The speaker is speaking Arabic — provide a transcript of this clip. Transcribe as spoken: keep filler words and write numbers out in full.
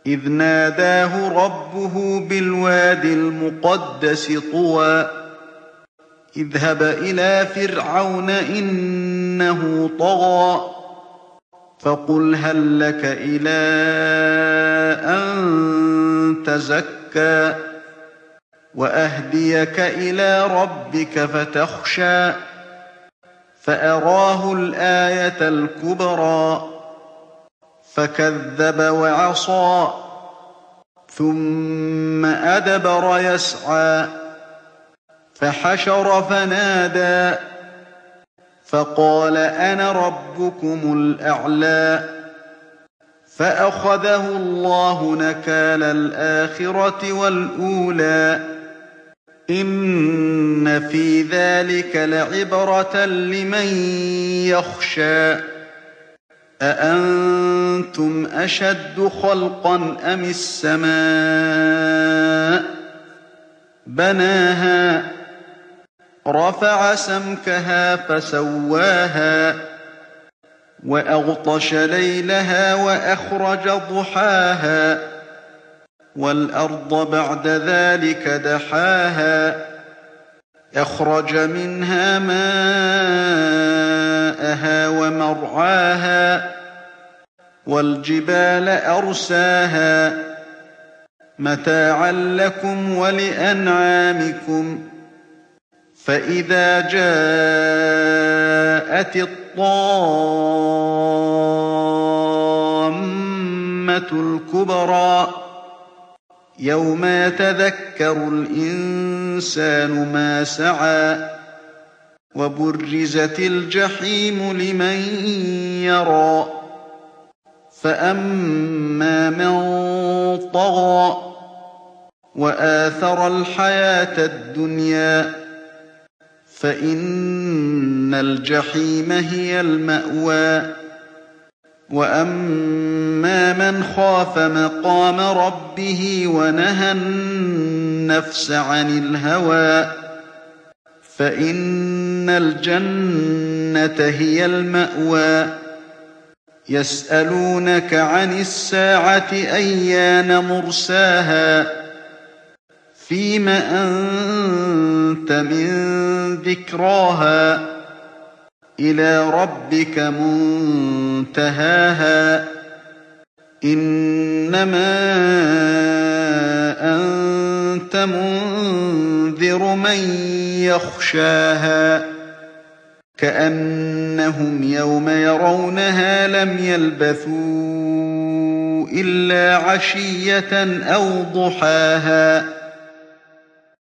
إذ ناداه ربه بالواد المقدس طوى اذهب إلى فرعون إنه طغى فقل هل لك إلى أن تزكى وأهديك إلى ربك فتخشى فأراه الآية الكبرى فكذب وعصى ثم أدبر يسعى فحشر فنادى فقال أنا ربكم الأعلى فأخذه الله نكال الآخرة والأولى إن في ذلك لعبرة لمن يخشى أأنتم أشد خلقا أم السماء بناها رفع سمكها فسواها وأغطش ليلها وأخرج ضحاها والأرض بعد ذلك دحاها أخرج منها ماءها ومرعاها والجبال أرساها متاعا لكم ولأنعامكم فإذا جاءت الطامة الكبرى يوم يتذكر الإنسان ما سعى وبرزت الجحيم لمن يرى فأما من طغى وآثر الحياة الدنيا فإن الجحيم هي المأوى وأما من خاف مقام ربه ونهى النفس عن الهوى فإن الجنة هي المأوى يسألونك عن الساعة أيان مرساها فيم أنت من ذكراها إلى ربك منتهاها إنما أنت منذر من يخشاها كأنهم يوم يرونها لم يلبثوا إلا عشية أو ضحاها